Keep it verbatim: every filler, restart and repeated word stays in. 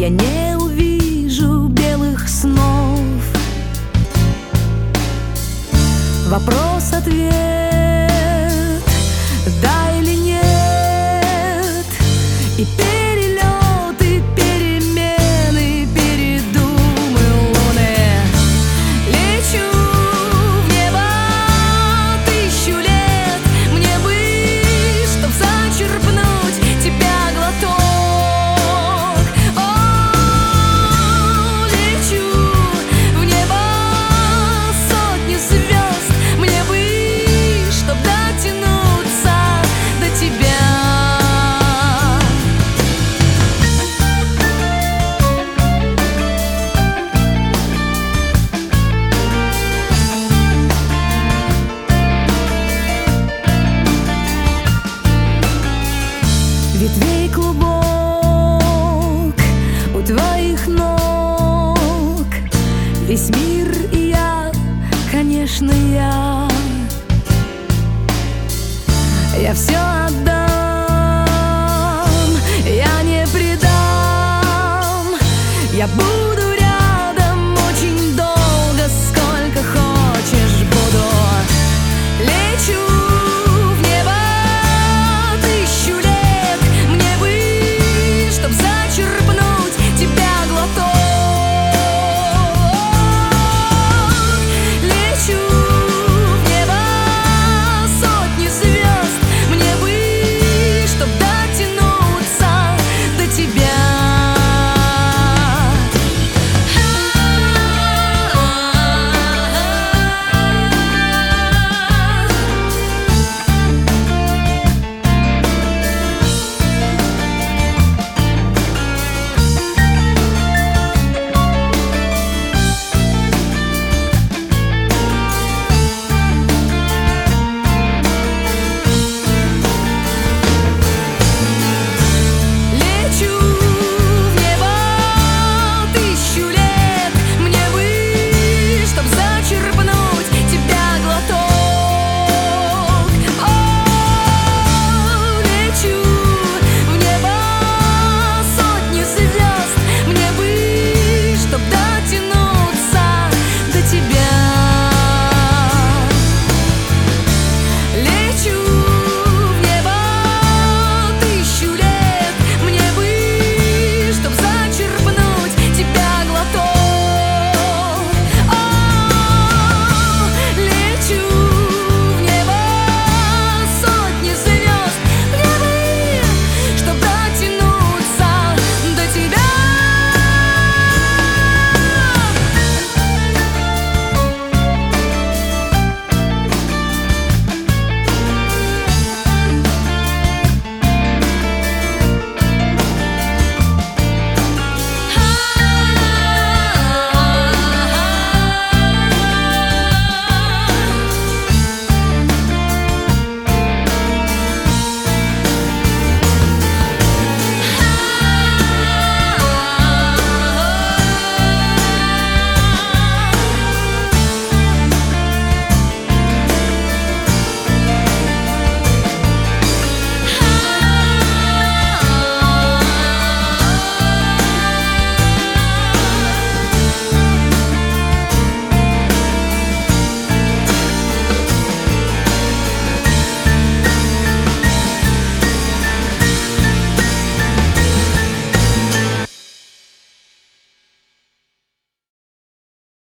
я не увижу белых снов. Вопрос-ответ, да или нет, и перелеты, перемены, передумы луны. Лечу в небо тысячу лет, мне бы, чтоб зачерпнуть тебя глоток. О, лечу в небо сотню звезд, мне бы, чтоб дотянуться до тебя. Ветвей клубок у твоих ног, весь мир и я, конечно, я. Я все отдам, я не предам, я буду